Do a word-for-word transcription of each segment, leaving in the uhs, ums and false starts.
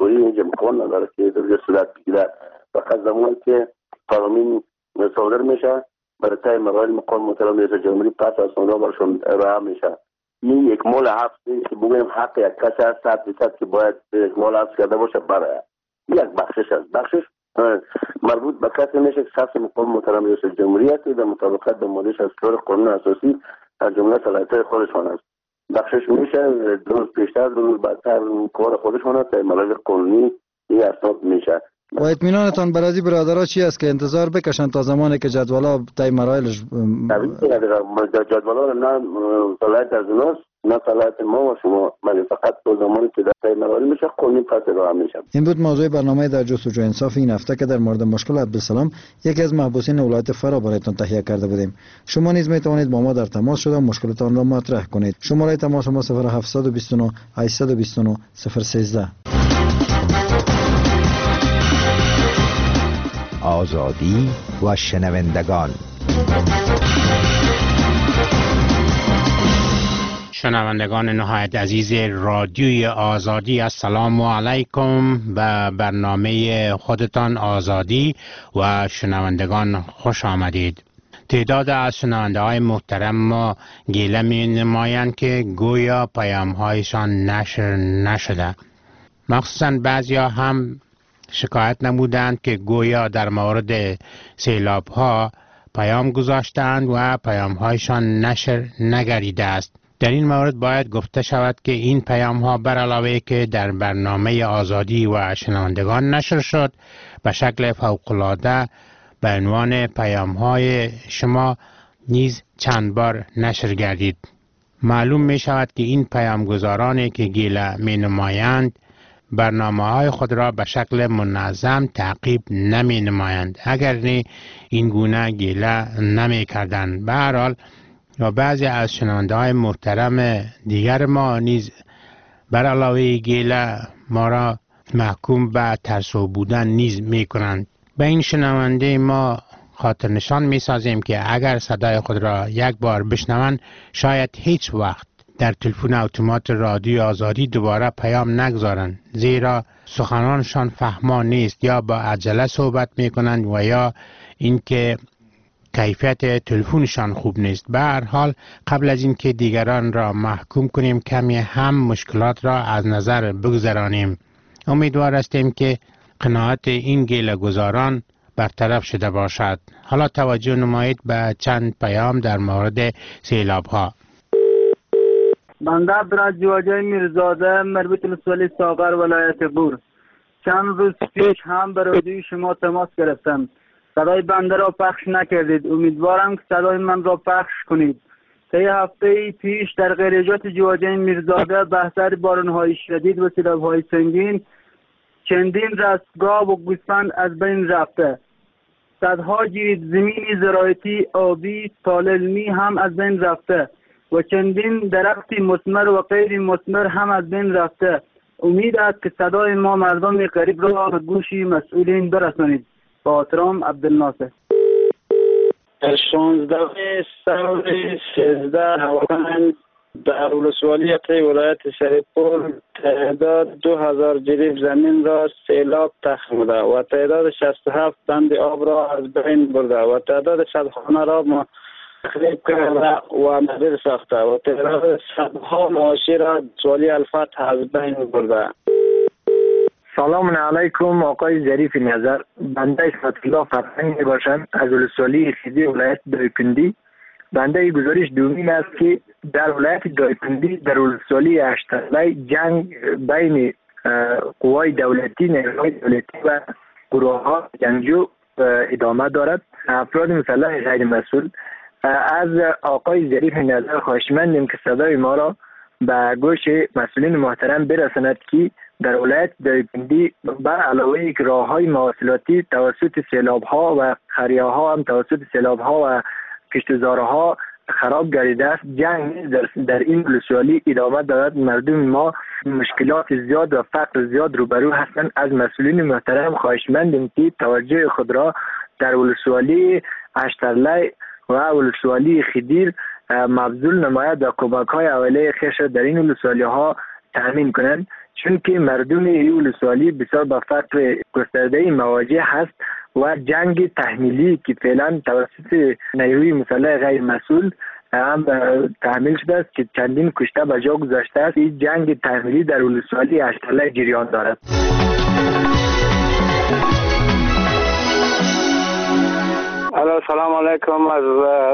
جمهوری اینجا امکان نداره که در صورت بگیره. فقط زمانی که قانون صادر میشه برای تای مراحل مقام محترم رئیس جمهوری پس از اون برشون ارائه میشه. این یک مال حفظ نیست که بگویم حق یک کس است صد درصد که باید یک مال حفظ کرده باشه. برای یک بخشش است. بخشش مربوط به کسی میشه که شخص مقام محترم رئیس جمهوری است در مطابقت با ماده شصت و چهار قانون اساسی از جمله صلاحیت‌های خودشان است. بخشش میشه دو روز پیشتر دو روز بعدتر کار خودشان است در مراحل قانونی این اسناد میشه. و اطمینانتان بر از برادرها چی است که انتظار بکشن تا زمانی که جدولا طی مراحلش جدولا نه صلاحیت از اوناست نه صلاحیت ما و شما، ولی فقط تا زمانی که طی مراحل میشه قانونی پس ارائه میشه. این بود موضوع برنامه در جستجوی انصاف این هفته که در مورد مشکل عبدالسلام یکی از محبوسین ولایت فرا برایتان تهیه کرده بودیم. شما نیز میتوانید با ما در تماس شده مشکلتان را مطرح کنید. شماره تماس ما صفر هفت دو نه هشت دو نه صفر یک سه. آزادی و شنوندگان. شنوندگان نهایت عزیز رادیوی آزادی، السلام علیکم. به برنامه خودتان آزادی و شنوندگان خوش آمدید. تعداد از شنونده های محترم ما گیله می نمایند که گویا پیام هایشان نشر نشده. مخصوصا بعضیا هم شکایت نمودند که گویا در مورد سیلاب ها پیام گذاشتند و پیام هایشان نشر نگردیده است. در این مورد باید گفته شود که این پیام ها بر علاوه که در برنامه آزادی و شنوندگان نشر شد، به شکل فوق‌العاده به عنوان پیام های شما نیز چند بار نشر گردید. معلوم می شود که این پیامگذارانی که گیله می نمایند برنامه های خود را به شکل منظم تعقیب نمی نمایند. اگر نه این گونه گیله نمی کردند. به هر حال و بعضی از شنونده های محترم دیگر ما نیز بر علاوه گیله ما را محکوم به ترسو بودن نیز می کنند. به این شنونده ما خاطر نشان می سازیم که اگر صدای خود را یک بار بشنوند شاید هیچ وقت در تلفن اتومات رادیو آزادی دوباره پیام نگذارند، زیرا سخنانشان فهمان نیست یا با عجله صحبت می کنند و یا اینکه کیفیت تلفنشان خوب نیست. به هر حال قبل از اینکه دیگران را محکوم کنیم کمی هم مشکلات را از نظر بگذرانیم. امیدوار هستیم که قناعت این گیله گذاران برطرف شده باشد. حالا توجه نمایید به چند پیام در مورد سیلاب ها. بنده عبدالجواد میرزاده مربوط به ولسوالی ساغر ولایت بور. چند روز پیش هم به رادیوی شما تماس گرفتم. صدای بنده را پخش نکردید. امیدوارم که صدای من را پخش کنید. طی هفته پیش در قریجات جواجه میرزاده به اثر باران‌های شدید و سیلاب‌های سنگین چندین رستگاه و گوسفند از بین رفته. صدها جریب زمینی زراعتی آبی طالع‌علمی هم از بین رفته و چندین درخت مثمر و غیر مثمر هم از بین رفته. امید است که صدای ما مردم غریب را به گوش مسئولین برسانید. با احترام عبدالناصر. در شانزده سال سیزده هواپیما در ولسوالیت ولایت سرپور تعداد دو هزار جریب زمین را سیلاب تخمیده و تعداد شصت و هفت بند آب را از بین برده و تعداد صد خانه را تخریب کرده و مدیر ساخته و تعداد صدها معاشی را سوالی الفتح از بین برده. سلام علیکم آقای ظریف نظر. بنده فتح‌الله فرهنگ باشم از ولسوالی خیزی ولایت دایکنډي. بنده گزارش دومین است که در ولایت دایکنډي در ولسوالی اشترلی جنگ بین قوای دولتی، نیروهای دولتی و گروه ها جنگجو ادامه دارد. افراد مسلح غیر مسئول از آقای ظریف نظر خواهشمندیم که صدای ما را به گوش مسئولین محترم برساند که در ولایت دایکنډي بر علاوه که راه‌های مواصلاتی توسط سیلاب‌ها و خریه‌ها هم توسط سیلاب‌ها و کشتزارها خراب گردیده است، جنگ در, در این ولسوالی ادامه دارد. مردم ما مشکلات زیاد و فقر زیاد روبرو هستند. از مسئولین محترم خواهشمندیم که توجه خود را در ولسوالی اشترلی و ولسوالی خدیر مبذول نماید و کمک‌های اولیه خیش در این ولسوالی‌ها تامین کنند، چون که مردم این ولسوالی بسیار به فقر گسترده مواجه هست و جنگ تحمیلی که فعلا توسط نیروی مسلح غیر مسئول هم تحمیل شده است که چندین کشته به جا گذاشته است. این جنگ تحمیلی در ولسوالی اشتله جریان دارد. الو سلام علیکم، از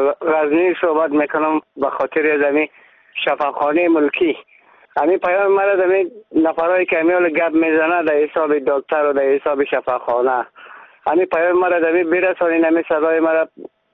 غزنی صحبت میکنم به خاطر زمین شفاخانه ملکی. همین پیام مرا زمین نفرهای که همیال گپ میزنه در حساب دکتر و در حساب شفاخانه، همین پیام مرا زمین برسانین. همین صدای مرا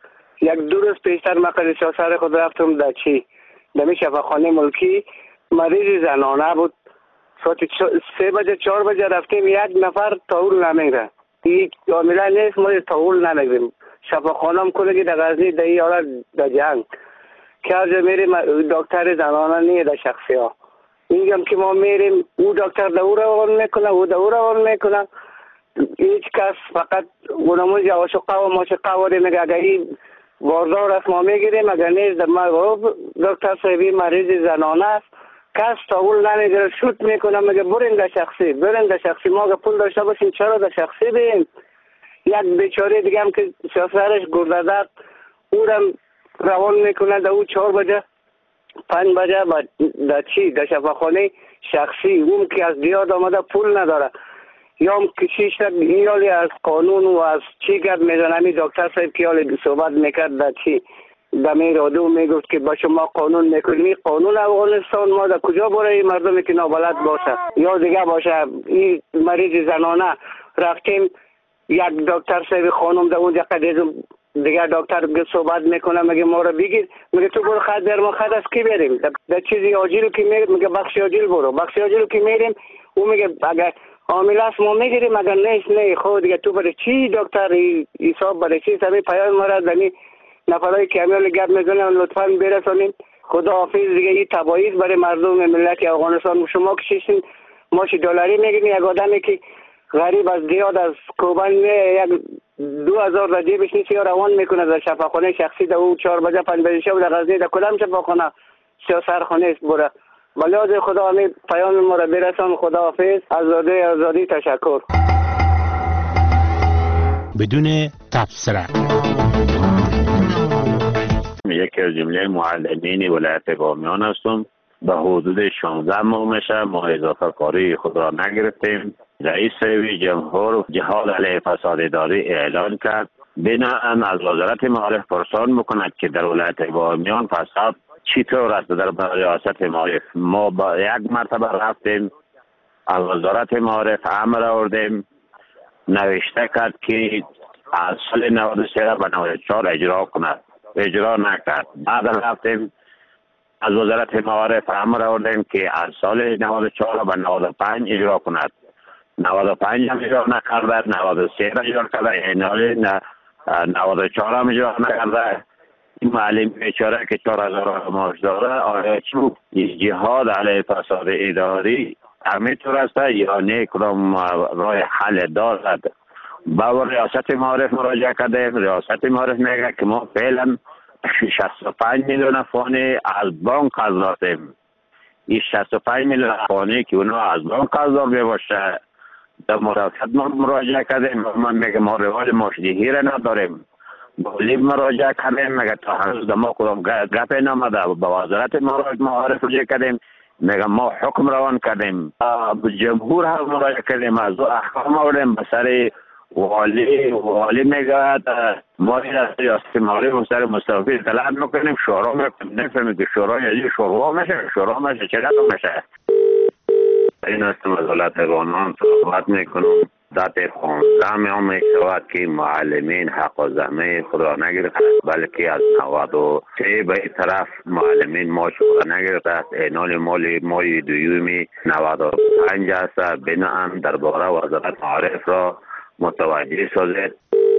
یک دو روز پیشتر مقدس سر خود رفتم در چی در شفاخانه ملکی، مریض زنانه بود. ساعت سه بجه چهار بجه رفتیم، یک نفر تاول نمیگره. این کاملا نیست، ما تاول نمیگریم. شفاخانم کلگی در غزنی در این حالت در جنگ که از میریم دکتر زنانه نیه در شخصی ها. میگم که ما میریم او دکتر در او روان میکنه، او در او روان میکنه. هیچ کس فقط گناموز عاشقه و ماشقه واره میگه اگر این واردار است ما میگیریم، اگر نیست در ما دکتر صاحبی مریض زنانه است. کس تاول نمیگیره، شوت میکنه، میگه برین در شخصی، برین در شخصی. ما که پول داشته باشیم چرا در شخصی بیم؟ یک بیچاره دیگه هم که سرش گرددد او را روان میکنه در او چهار بجه پنج بجه در چی در شفاخانه شخصی. اون که از دیاد آمده پول نداره یا هم کشیش یالی از قانون و از چی گرد میزن. همی دکتر صاحب که یالی صحبت میکرد در چی در میرادو میگفت که با شما قانون میکنیم. قانون افغانستان ما در کجا بره این مردمی که نابلد باشه یا دیگه باشه. این مریض زنانه رفتیم یک دکتر صاحب خانم در اونجا قدیزم دیگه دکتر صحبت میکنه، میگه ما رو بگیر، میگه تو برو خط در ما خط از کی بریم در چیزی آجیلو که میریم، میگه بخش آجیل برو، بخش آجیلو که میریم او میگه اگر عامل است ما میگیریم، اگر نیست نه. خود دیگه تو برای چی دکتر حساب برای چی؟ سمی پیام مرا دنی نفرایی که همیال گپ میزنن لطفا برسانین. خدا حافظ دیگه. این تبعیض برای مردم ملت افغانستان. شما کشیشین ماش دلاری میگین، یک آدمی که غریب از دیاد از کوبان یک دو هزار در جیبش نیست یا روان میکنه در شفاخانه شخصی در او چهار بجه پنج بجه شب در غزنی در کدام شفاخانه سیاسرخانه است بره. بلیاز خدا همین پیام ما را برسان. خدا حافظ. آزادی آزادی. تشکر. بدون تبصره یکی از جمله معلمین ولایت بامیان هستم. به حدود شانزده ماه میشه ما اضافه کاری خود را نگرفتیم. رئیس جمهور جهاد علیه فساد اداری اعلان کرد. بناهن از وزارت معارف پرسان میکند که در ولایت بامیان فساد چطور است در ریاست معارف. ما با یک مرتبه رفتیم از وزارت معارف امر آوردیم، نوشته کرد که از سال نود و سه به نود و چهار اجرا کند، اجرا نکرد. بعد رفتیم از وزارت معارف امر آوردیم که از سال نود و چهار به نود و پنج اجرا کند، نود و پنج هم اجرا نکرده، نود و سه اجرا کرده، اینالی نود و چهار هم اجرا نکرده. این معلم بیچاره که چهار هزار معاش داره آیا چون جهاد علیه فساد اداری همینطور است یا نه کدام راه حل دارد؟ با ریاست معارف مراجعه کرده. ریاست معارف میگه که ما فعلا شصت و پنج میلیون افغانی از بانک قرض داریم. این شصت و پنج میلیون افغانی که اونا از بانک قرض دار باشه در مرافعت ما مراجعه کردیم. ما میگه ما روال ماشدهی را نداریم. بولیب مراجعه کردیم، میگه تا هنوز ما کدام گپ نامده. با وزارت معارف مراجعه کردیم، میگه ما حکم روان کردیم. جمهور هم مراجعه کردیم، از احکام آوردیم به سر والی. والی میگه ما این از ریاست معارف و سر مستوفی طلب میکنیم، شورا میکنیم. نفهمیم که شورا یعنی شورا میشه، شورا میشه چقدر میشه. این هستم از ولایت بامیان صحبت میکنم. ذات خونده میام میشود که معلمین حق و زمین خود را نگرفت، بلکه از نود و سه به این طرف معلمین ماش خود نگرفت است. اینال مال مای دویومی نود و پنج است. بناهن درباره وزارت معارف را متوجه سازید.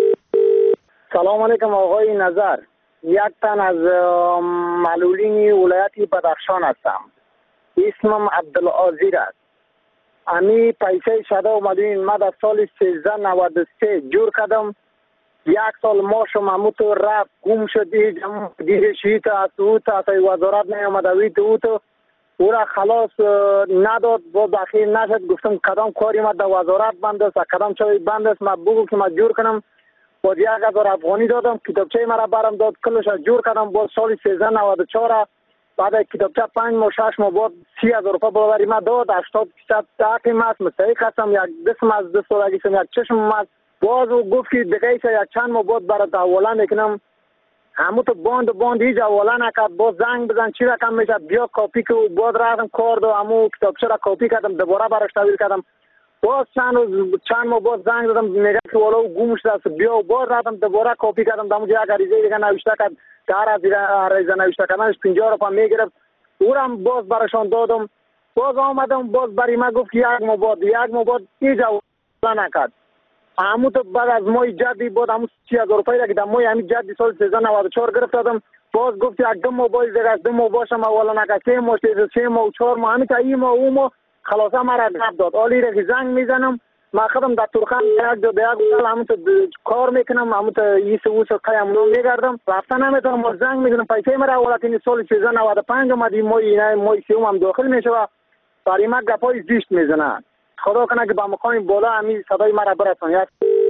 سلام علیکم آقای نظر. یک تن از معلولین ولایت بدخشان هستم. اسمم عبدالعزیر است. امی پیسه شده اومدین ما در سال سیزده نود و سه جور کردم. یک سال ماشم هموتو رفت گم شدی. دیگه شیط از او تا تا وزارت نیامده وی تو تو او را خلاص نداد. باز اخیر نشد. گفتم کدام کاری ما در وزارت بند است کدام چای بند است، ما بگو که ما جور کنم. باز یک هزار افغانی دادم، کتابچه مرا برام داد، کلش جور کردم. باز سال سیزده نود و چهار بعد کتابچه پنج ماه شش ماه بعد سی هزار روپیه برابری ما داد. هشتاد درصد تحقیم است، مستحق هستم. یک دستم از دست سالگیشم، یک چشم است. باز او گفت که دیگه یک چند ماه بعد برات حواله میکنم. همون تو باند باند هیچ حواله نکرد. باز زنگ بزن چی رقم میشه، بیا کاپی که باز رفتم کار دو همون کتابچه را کاپی کردم، دوباره براش تحویل کردم. باز چند روز چند ماه باز زنگ زدم میگه که والا او گم شده است، بیا. باز رفتم دوباره کاپی کردم، دمو یک عریضه دیگه نوشته کرد که هر از عریضه نوشته کردنش پنجاه روپیه میگرفت. او را باز براشان دادم. باز آمدم باز برای ما گفت که یک ماه بعد یک ماه بعد هیچ حواله نکرد. همون تو بعد از ماه جدی بود همون سی هزار روپیه که در ماه همین جدی سال سیزده نود و چهار گرفتم. باز گفت یک دو ماه باید دیگه از دو ماه باشم حواله نکرد. سه ماه سه ماه و چهار ماه همین تا این ماه او ماه خلاصه مرا گپ داد. حالی را که زنگ میزنم ما خودم در ترخان یک دو دیگه گفتم همون تو کار میکنم، همون تو ایس و اوس قیم نو میگردم، رفتن نمیتونم. زنگ میزنم پیسه مرا حواله کنید. سال سیزده نود و پنج اومد این ماه اینا ماه سوم هم داخل میشه و برای ما گپای زیشت میزنه. خدا کنه که با مقام بالا همین صدای مرا برسونه.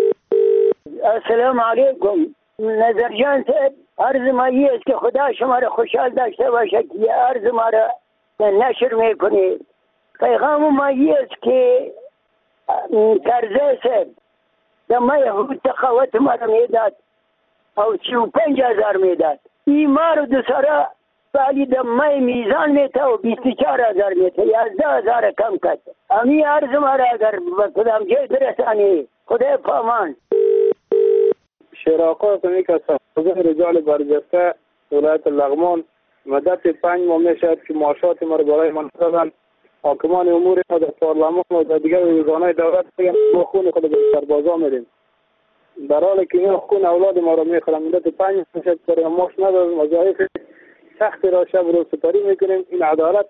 السلام علیکم. نظر جان صاحب، عرض ما این است که خدا شما را خوشحال داشته باشه که عرض ما را نشر میکنید. پیغام ما این است که کرزی صاحب در ماه حدود تقاوت ما را میداد او سی و پنج هزار میداد. این ما رو دوساره ولی در ماه میزان میته و بیست و چهار هزار میته، یازده هزار کم کرد. امی عرض ما را اگر کدام جای برسانی خدا پامان. شیراقا هستم که از رجال برجسته ولایت لغمان مدت پنج ماه میشد که معاشات ما رو برای من دادن. حاکمان امور ما در پارلمان و در دیگر روزانه دولت بگن ما خون خود به سربازا میدیم، در حالی که این خون اولاد ما رو میخورم. مدت پنج ماه میشد که ماش ندارم، وظایف سختی را شب روز سپری میکنیم. این عدالت.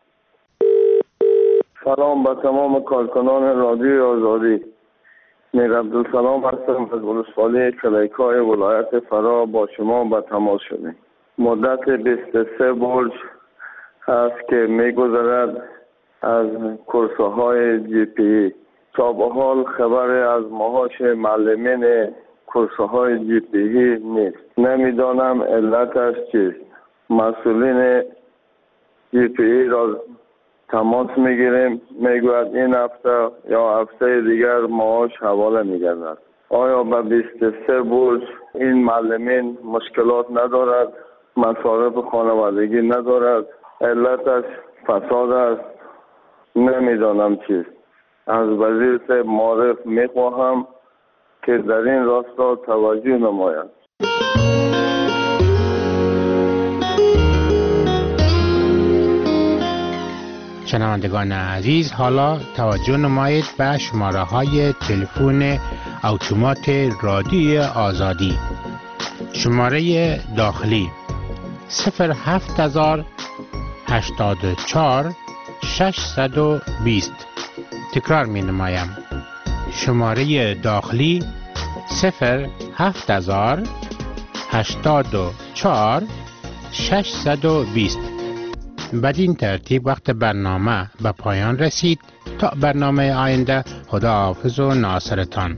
سلام به تمام کارکنان رادیوی آزادی. میر عبدالسلام هستم از ولسوالی کلیکای ولایت فرا. با شما به تماس شدیم. مدت بیست و سه برج هست که میگذرد از کورس های جی پی ای. تا به حال خبری از معاش معلمین کورس های جی پی ای نیست. نمیدانم علتش چیست. مسئولین جی پی ای را تماس میگیریم، میگوید این هفته یا هفته دیگر معاش حواله میگردد. آیا به بیست و سه برج این معلمین مشکلات ندارد؟ مصارف خانوادگی ندارد؟ علتش فساد است؟ نمیدانم چیست. از وزیر صاحب معرف میخواهم که در این راستا توجه نماید. شنوندگان عزیز، حالا توجه نمایید به شماره های تلفن اتومات رادیوی آزادی. شماره داخلی صفر هفت هزار هشتاد و چهار ششصد و بیست. تکرار می نمایم. شماره داخلی صفر هفت هزار هشتاد و چهار ششصد و بیست. بدین ترتیب وقت برنامه به پایان رسید. تا برنامه آینده، خدا حافظ و ناصرتان.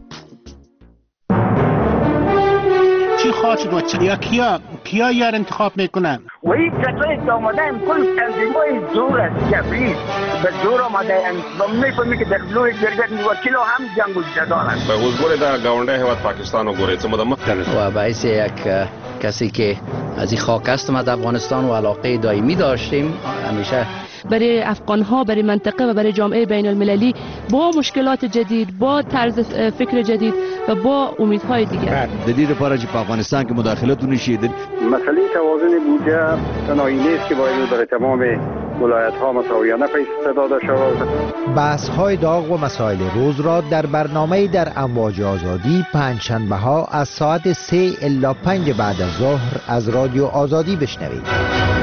چی خواهد شد و چی؟ یا کیا کیا یار انتخاب میکنن؟ و این کسایی که آمده هم کل تنظیمای زور است. جبریل به زور آمده هم و میفهمی که در لوی جرگت وکیل هم جنگ و جدال است. به حضور در گاونده هیواد پاکستان و گوریت مدام و باعث یک کسی که از این خاک است ما در افغانستان و علاقه دائمی داشتیم همیشه برای افغان ها، برای منطقه و برای جامعه بین المللی با مشکلات جدید، با طرز فکر جدید و با امیدهای دیگر. دلیل پارچ په افغانستان کې مداخلت ونشي. مسئله توازن بودجه تنهایی نیست که باید برای تمام ولایت ها مساویانه پیش داده شود. بحث های داغ و مسائل روز را در برنامه در امواج آزادی پنجشنبه ها از ساعت سه الی پنج بعد از ظهر از رادیو آزادی بشنوید.